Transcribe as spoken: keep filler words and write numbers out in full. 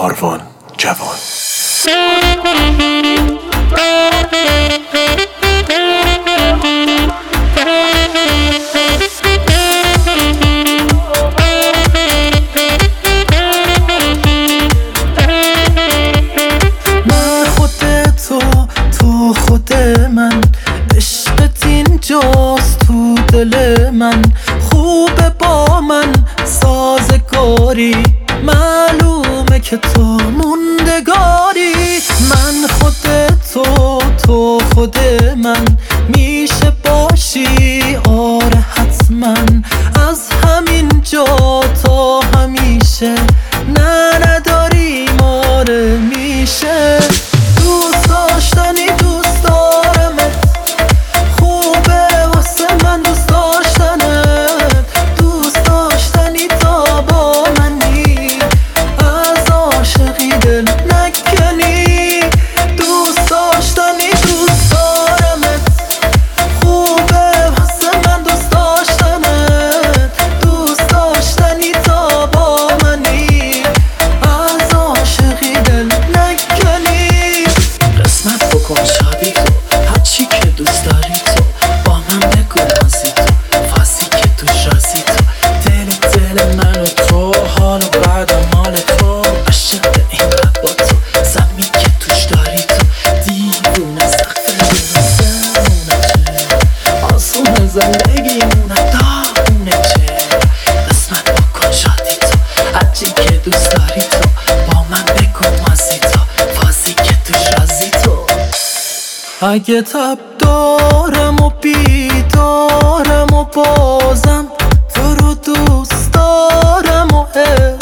کاروان جوان. من خود تو، تو خود من، عشقت اینجاست تو دل من. خوبه با من سازگاری، معلومه که تو موندگاری. من خود تو، تو خود من، میشه باشی آره حتما. از همین جا تا همیشه، نه نداریم آره میشه. دوست داشتنی دوست دارمت، خوبه واسه من دوست داشتنت. دوست داشتنی تا با منی، از عاشقی دل نکنی. دوست داشتنی دوست دارمت، خوبه واسه من دوست داشتنت. دوست داشتنی تا با منی، از عاشقی دل نکنی. قسمت بکن شادی تو، هرچی که دوست داری تو. با من بگو رازی تو، فازی که توش رازی تو. دل دل من و تو، حال و بعد مال تو. عاشق اینقدر با تو، زمین که توش داری تو. دیوونه سخت زمونه چه، آسونه زندگیمونه داغونه چه. قسمت بکن شادی تو، هرچی که دوست داری تو. با من بگو رازی تو، فازی که توش رازی تو. اگه تب دارم و بیدارم و بازم تو رو دوست دارم و